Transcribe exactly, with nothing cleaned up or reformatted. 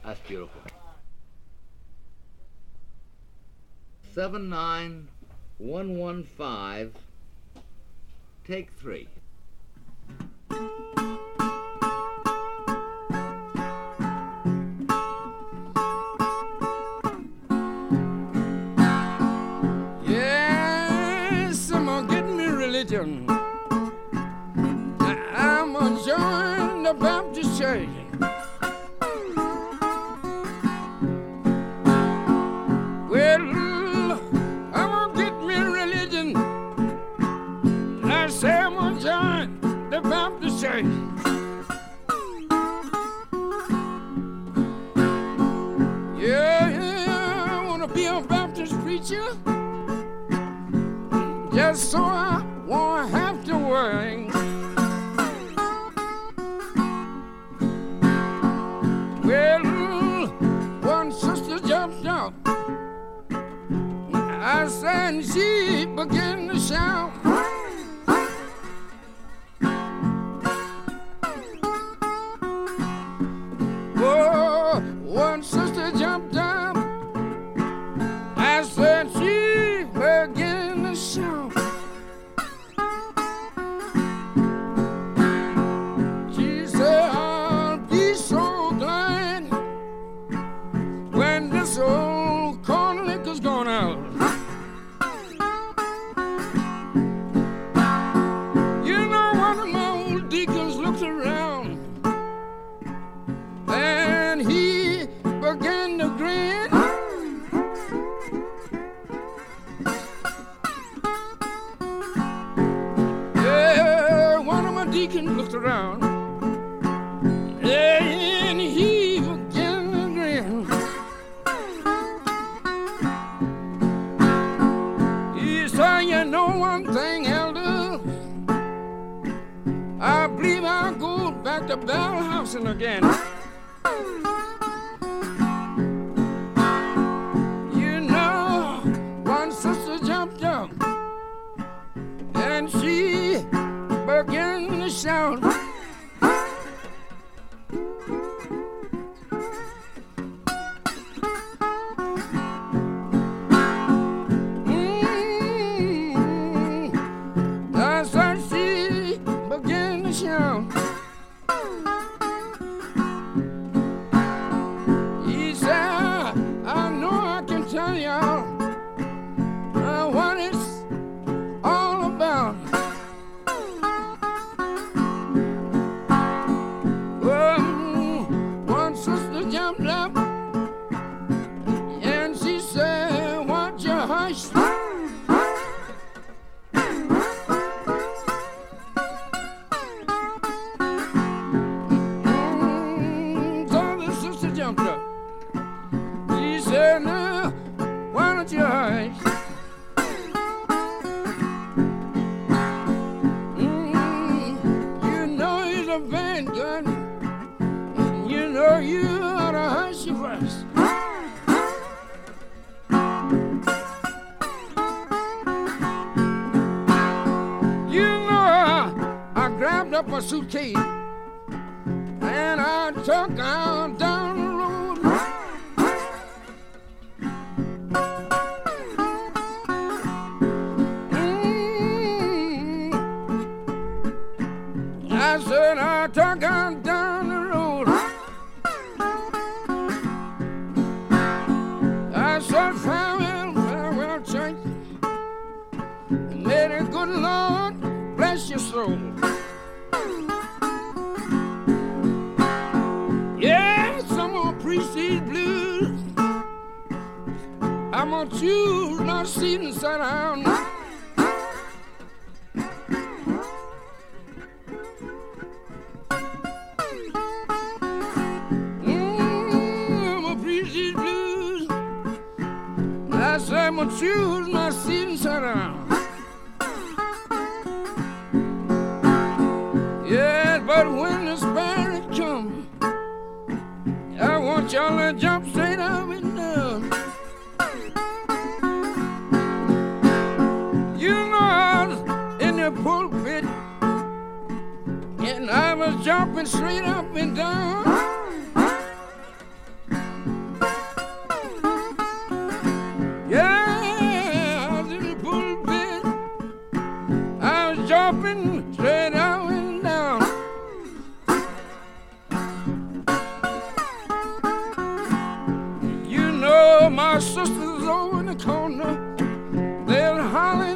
That's beautiful. Seven nine one one five. Take three. Yes, I'm gonna get me religion. I'm gonna join the Baptist church. Well, I'm gonna get me religion. I say I'm gonna join the Baptist church. Yeah, yeah, I wanna be a Baptist preacher. Just so I won't have to worry. Well, one sister jumped out. I said, and she began to shout. Oh, one sister jumped out. I said, she began to shout. She said, I'll be so glad when this old corn liquor's gone out. You know, one of my old deacons looked around and he began to grin. Yeah, one of my deacons looked around and he began to grin. He said, you know one thing, Elder, I believe I'll go back to Bell Housing again. You know, one sister jumped up and she began to shout. Mm, that's how she began to shout. He said, I know I can tell y'all uh, what it's all about. Well, one sister jumped up and she said, won't you hush? Mm, so the sister jumped up. She said, no, why don't you hush? Mm, you know he's a bad gun. You know you ought to hush your voice. You know I, I grabbed up my suitcase and I took out down the road. Mm, I said I took out down the road. I said farewell, farewell, church. May the good Lord bless your soul. Yes, I'm gonna preach these blues. I'm gonna choose my seat and sit down. Mm, I'm gonna preach these blues. I said I'm gonna choose my seat and sit down. Yes, but when the Spirit comes, I want y'all to jump straight up and down. You know I was in the pulpit and I was jumping straight up and down. up and straight out and down. You know my sister's over in the corner. They're hollering